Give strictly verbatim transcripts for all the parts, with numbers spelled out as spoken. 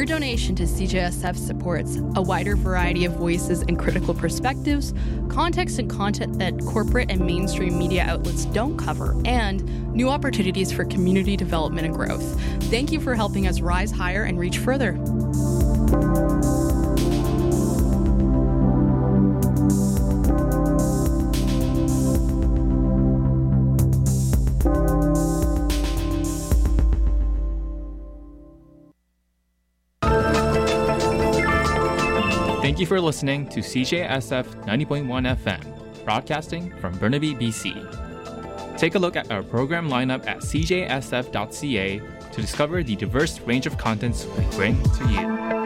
Your donation to C J S F supports a wider variety of voices and critical perspectives, context and content that corporate and mainstream media outlets don't cover, and new opportunities for community development and growth. Thank you for helping us rise higher and reach further. Thank you for listening to C J S F ninety point one F M, broadcasting from Burnaby, B C. Take a look at our program lineup at c j s f dot c a to discover the diverse range of contents we bring to you.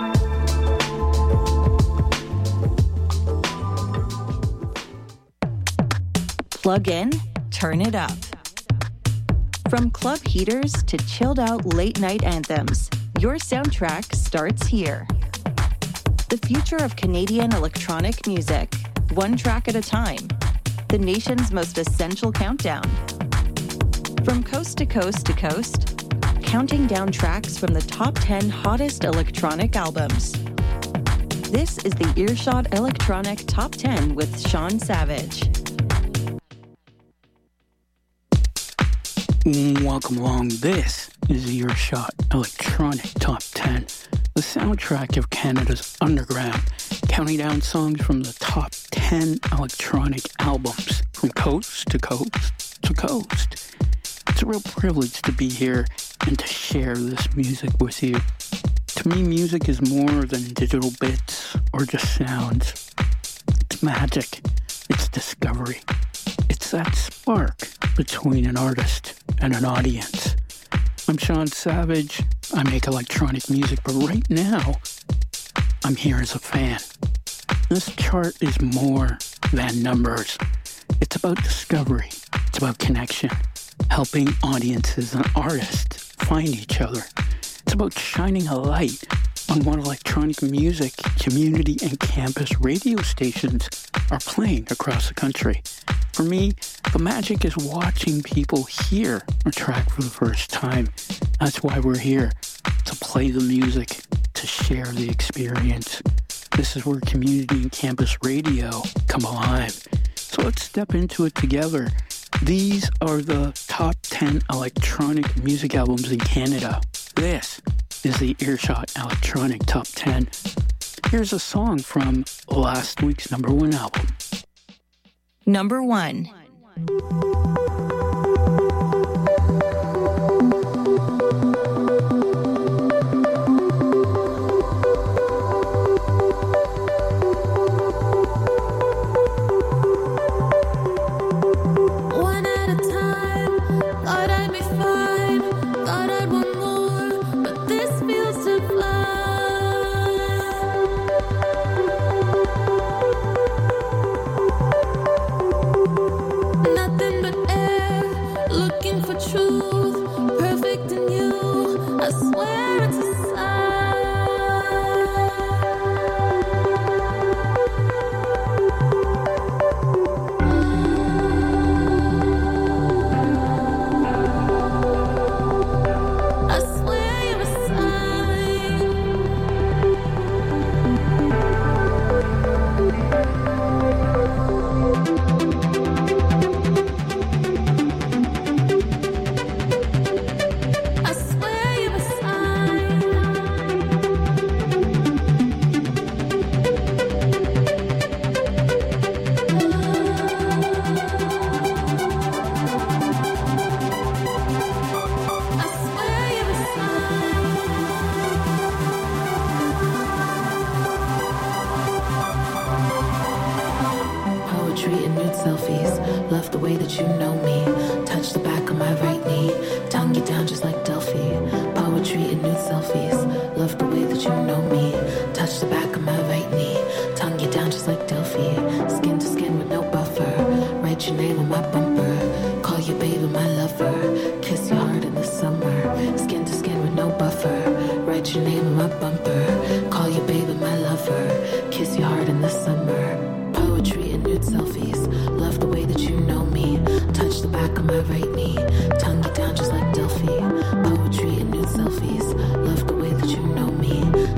Plug in, turn it up. From club heaters to chilled out late night anthems, your soundtrack starts here. The future of Canadian electronic music, one track at a time. The nation's most essential countdown. From coast to coast to coast, counting down tracks from the top ten hottest electronic albums. This is the Earshot Electronic Top ten with Sean Savage. Welcome along. This is the Earshot Electronic Top ten, the soundtrack of Canada's underground, counting down songs from the top ten electronic albums from coast to coast to coast. It's a real privilege to be here and to share this music with you. To me, music is more than digital bits or just sounds. It's magic. It's discovery. It's that spark between an artist and an audience. I'm Sean Savage. I make electronic music, but right now, I'm here as a fan. This chart is more than numbers. It's about discovery. It's about connection, helping audiences and artists find each other. It's about shining a light on what electronic music, community, and campus radio stations are playing across the country. For me, the magic is watching people hear a track for the first time. That's why we're here, to play the music, to share the experience. This is where community and campus radio come alive. So let's step into it together. These are the top ten electronic music albums in Canada. This is the Earshot Electronic Top ten. Here's a song from last week's number one album. Number one. Tongue you down just like Delphi. Poetry and nude selfies. Love the way that you know me.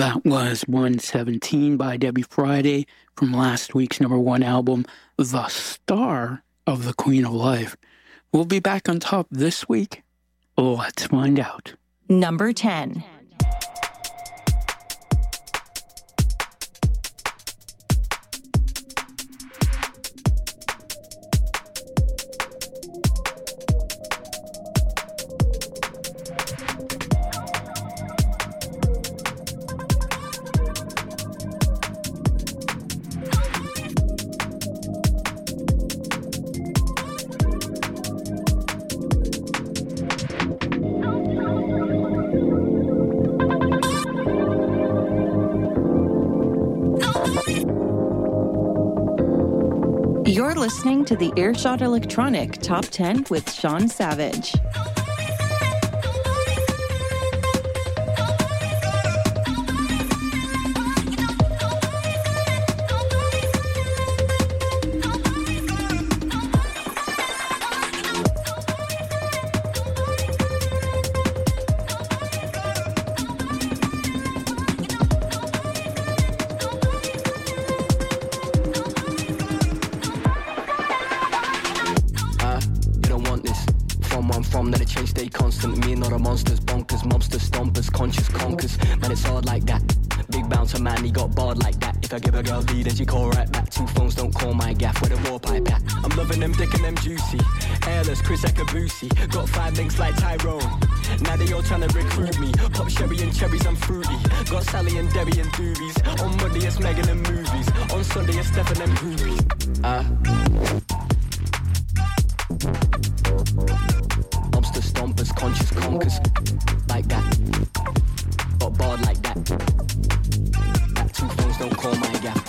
That was one seventeen by Debbie Friday from last week's number one album, The Star of the Queen of Life. We'll be back on top this week. Let's find out. Number ten. You're listening to the Earshot Electronic Top ten with Sean Savage. Got five links like Tyrone. Now they all trying to recruit me. Pop sherry and cherries, I'm fruity. Got Sally and Debbie and doobies. On Monday it's Megan and movies. On Sunday it's Stefan and groupies. Uh Lobster stompers, conscious conkers. Like that. Got barred like that. That two phones don't call my gap.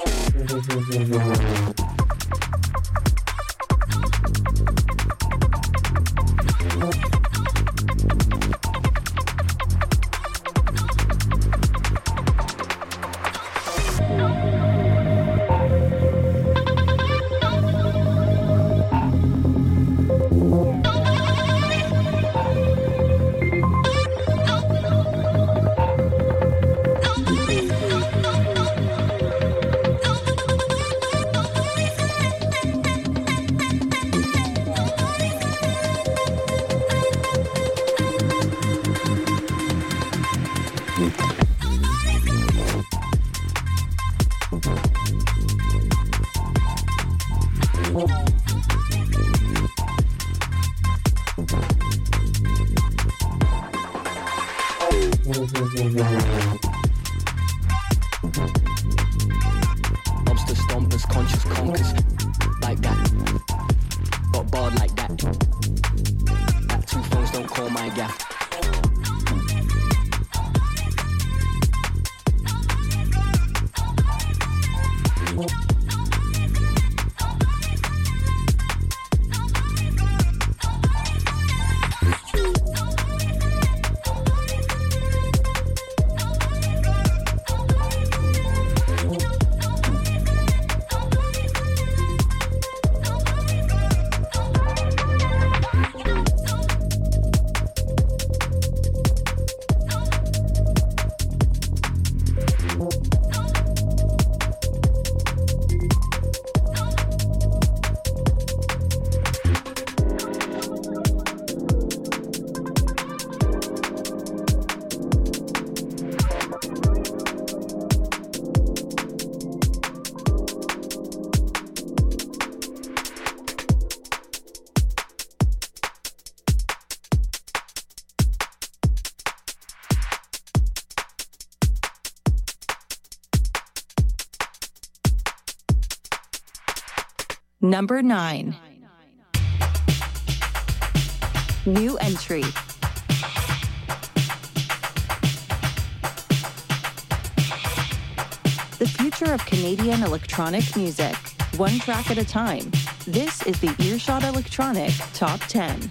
Lobster stompers, conscious conkers. Like that. Got barred like that. That two phones don't call my gaff. Number nine. New entry. The future of Canadian electronic music, one track at a time. This is the Earshot Electronic Top ten.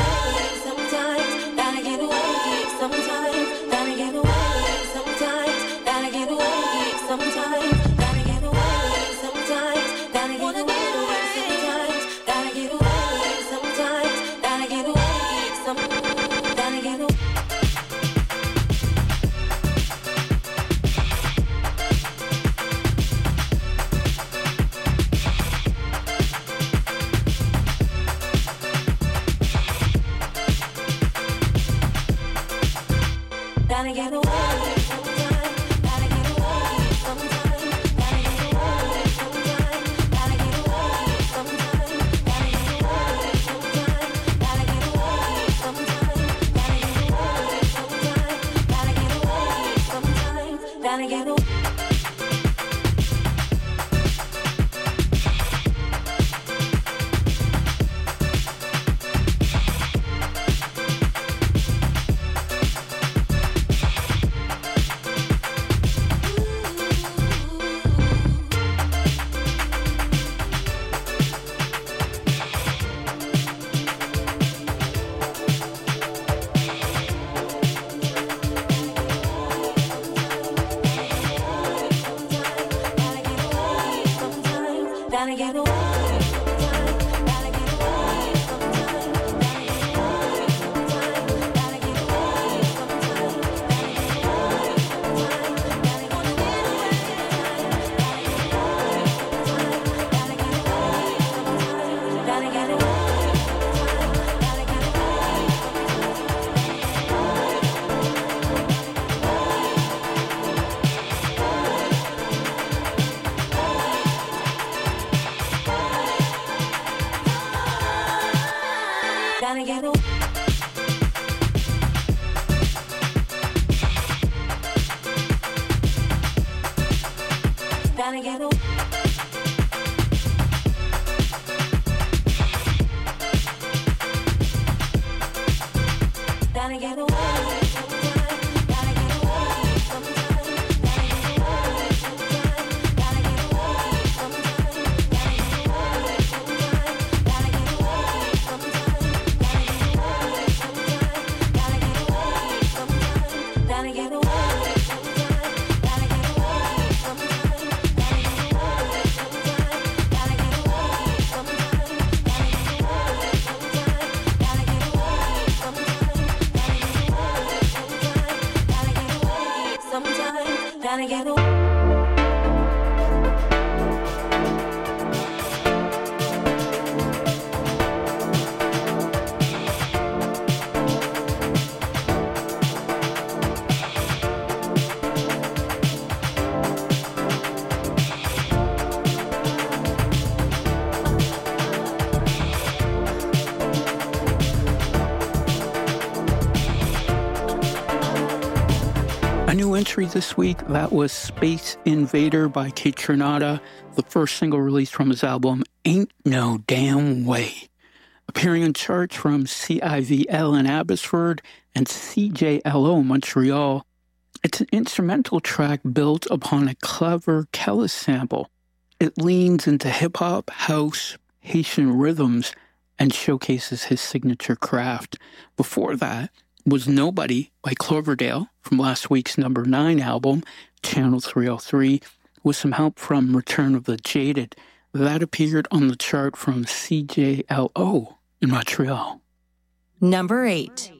A new entry this week, that was Space Invader by Kate Trinata, the first single released from his album Ain't No Damn Way. Appearing in charts from C I V L in Abbotsford and C J L O Montreal, it's an instrumental track built upon a clever Kellis sample. It leans into hip-hop, house, Haitian rhythms, and showcases his signature craft. Before that was Nobody by Cloverdale from last week's number nine album, Channel three oh three, with some help from Return of the Jaded. That appeared on the chart from C J L O in Montreal. Number eight.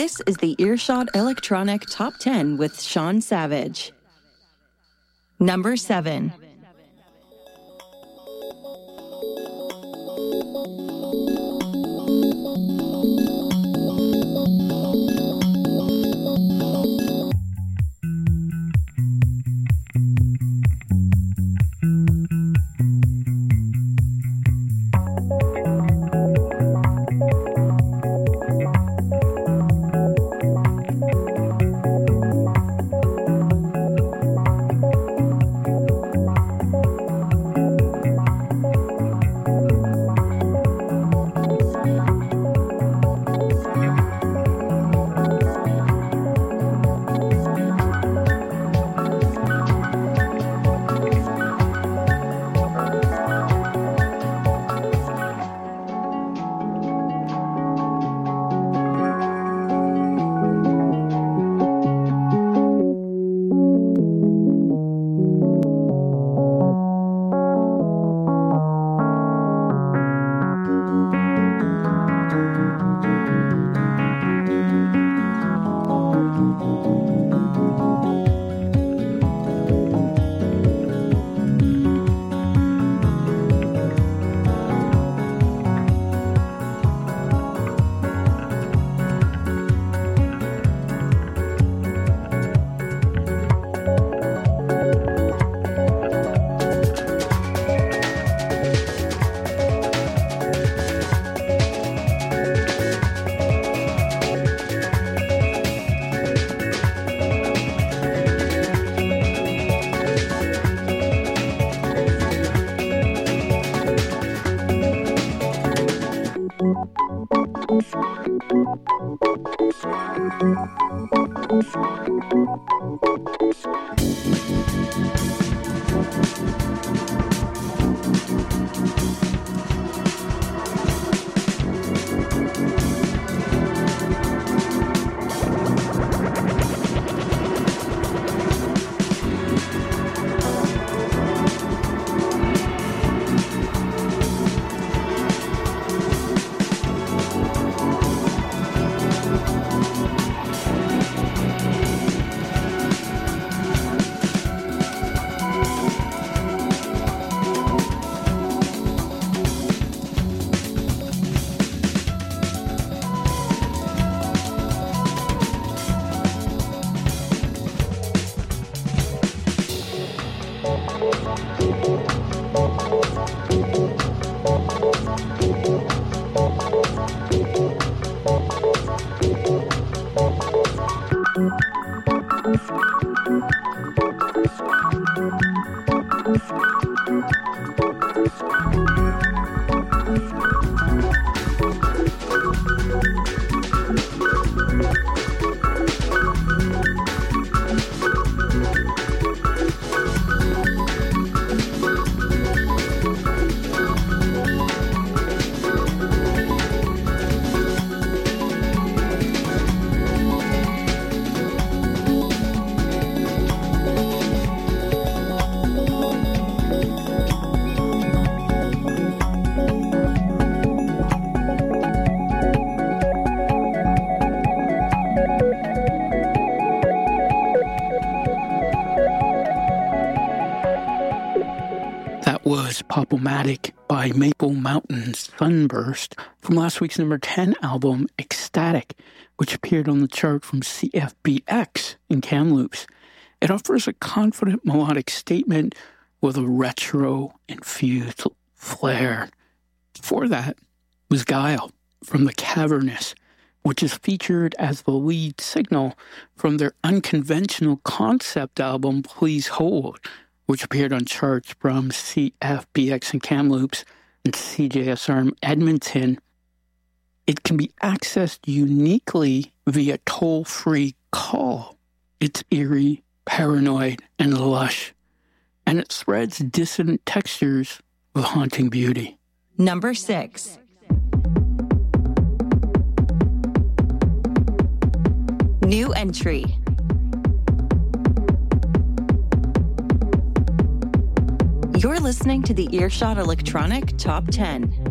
This is the Earshot Electronic Top ten with Sean Savage. Number seven. Was Pop-O-Matic by Maple Mountain Sunburst from last week's number ten album, Ecstatic, which appeared on the chart from C F B X in Kamloops. It offers a confident melodic statement with a retro-infused flair. Before that was Guile from The Cavernous, which is featured as the lead signal from their unconventional concept album, Please Hold, which appeared on charts from C F B X in Kamloops and C J S R in Edmonton. It can be accessed uniquely via toll-free call. It's eerie, paranoid, and lush, and it threads dissonant textures with haunting beauty. Number six. New entry. You're listening to the Earshot Electronic Top ten.